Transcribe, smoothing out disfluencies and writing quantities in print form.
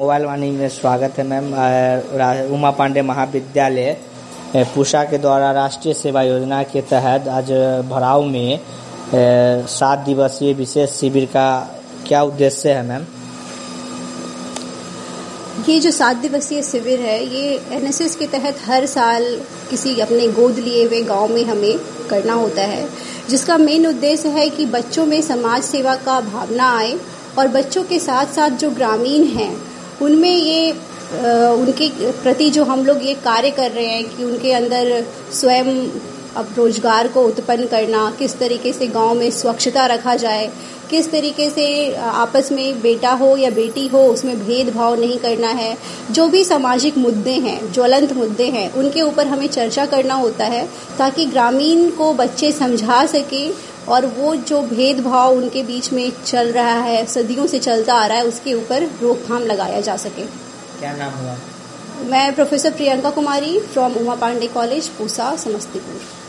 Mobile वाणी में स्वागत है मैम। उमा पांडे महाविद्यालय पूसा के द्वारा राष्ट्रीय सेवा योजना के तहत आज भराव में 7 दिवसीय विशेष शिविर का क्या उद्देश्य है मैम? ये जो 7 दिवसीय शिविर है ये एनएसएस के तहत हर साल किसी अपने गोद लिए हुए गांव में हमें करना होता है, जिसका मेन उद्देश्य है कि बच्चों में समाज सेवा का भावना आए और बच्चों के साथ साथ जो ग्रामीण हैं उनमें ये उनके प्रति जो हम लोग ये कार्य कर रहे हैं कि उनके अंदर स्वयं अब रोजगार को उत्पन्न करना, किस तरीके से गांव में स्वच्छता रखा जाए, किस तरीके से आपस में बेटा हो या बेटी हो उसमें भेदभाव नहीं करना है। जो भी सामाजिक मुद्दे हैं, ज्वलंत मुद्दे हैं, उनके ऊपर हमें चर्चा करना होता है ताकि ग्रामीण को बच्चे समझा सके और वो जो भेदभाव उनके बीच में चल रहा है, सदियों से चलता आ रहा है, उसके ऊपर रोकथाम लगाया जा सके। क्या नाम हुआ? मैं professor Priyanka Kumari from Uma Pandey college Pusa, Samastipur.